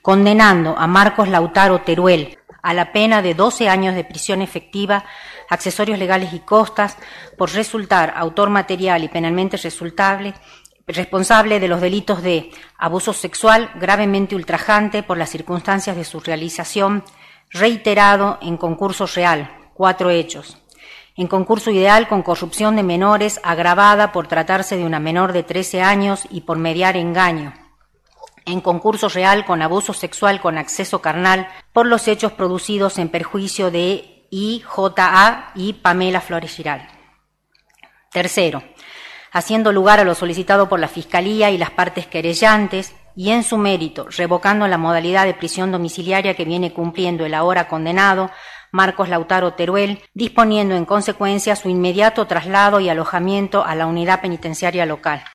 condenando a Marcos Lautaro Teruel a la pena de 12 años de prisión efectiva, accesorios legales y costas, por resultar autor material y penalmente responsable de los delitos de abuso sexual gravemente ultrajante por las circunstancias de su realización, reiterado en concurso real, 4 hechos. En concurso ideal con corrupción de menores agravada por tratarse de una menor de 13 años y por mediar engaño. En concurso real con abuso sexual con acceso carnal por los hechos producidos en perjuicio de I.J.A. y Pamela Flores Giral. Tercero, haciendo lugar a lo solicitado por la Fiscalía y las partes querellantes, y en su mérito, revocando la modalidad de prisión domiciliaria que viene cumpliendo el ahora condenado Marcos Lautaro Teruel, disponiendo en consecuencia su inmediato traslado y alojamiento a la unidad penitenciaria local.